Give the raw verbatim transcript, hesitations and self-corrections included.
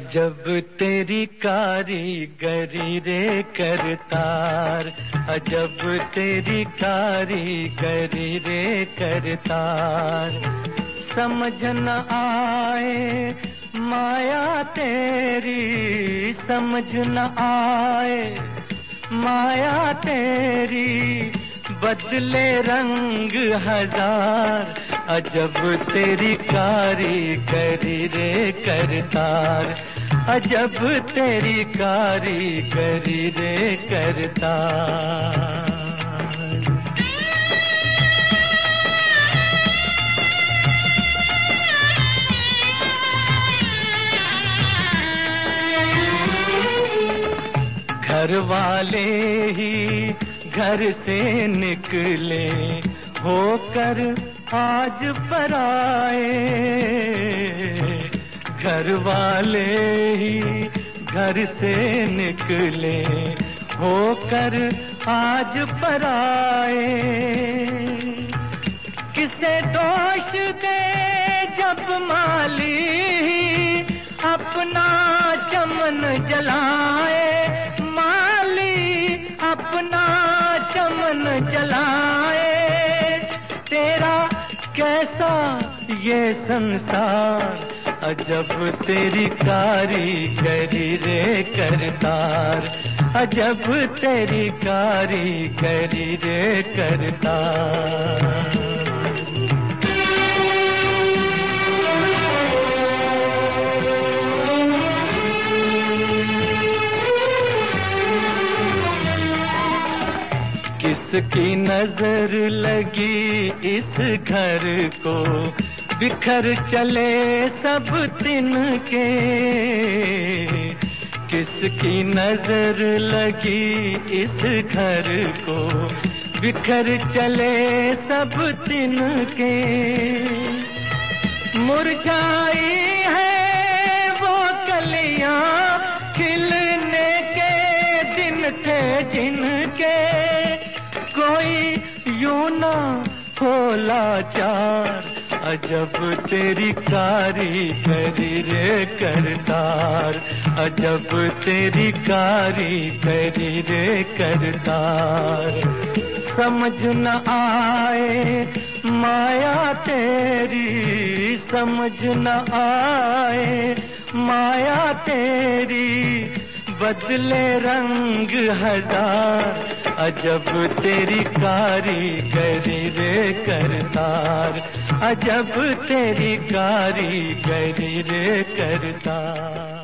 अजब तेरी कारीगरी रे करतार, अजब तेरी कारीगरी रे करतार। समझ न आए माया तेरी, समझ न आए माया तेरी, बदले रंग हजार। अजब तेरी कारीगरी रे करतार, अजब तेरी कारीगरी रे करतार। घर वाले ही घर से निकले होकर आज पराए, घर वाले ही घर से निकले होकर आज पराए। किसे दोष दे जब माली अपना चमन जलाए, माली अपना चमन जलाए। तेरा कैसा ये संसार, अजब तेरी कारीगरी रे करतार, अजब तेरी कारीगरी रे करतार। किसकी नजर लगी इस घर को, बिखर चले सब तिनके। किसकी नजर लगी इस घर को, बिखर चले सब तिनके। मुरझाई है वो कलियां, खिलने के दिन थे जिनके। कोई यूं ना हो लाचार, अजब तेरी कारीगरी रे करतार, अजब तेरी कारीगरी रे करतार। समझ न आए माया तेरी, समझ न आए माया तेरी, बदले रंग हजार। अजब तेरी कारीगरी रे करतार, अजब तेरी कारीगरी रे करतार।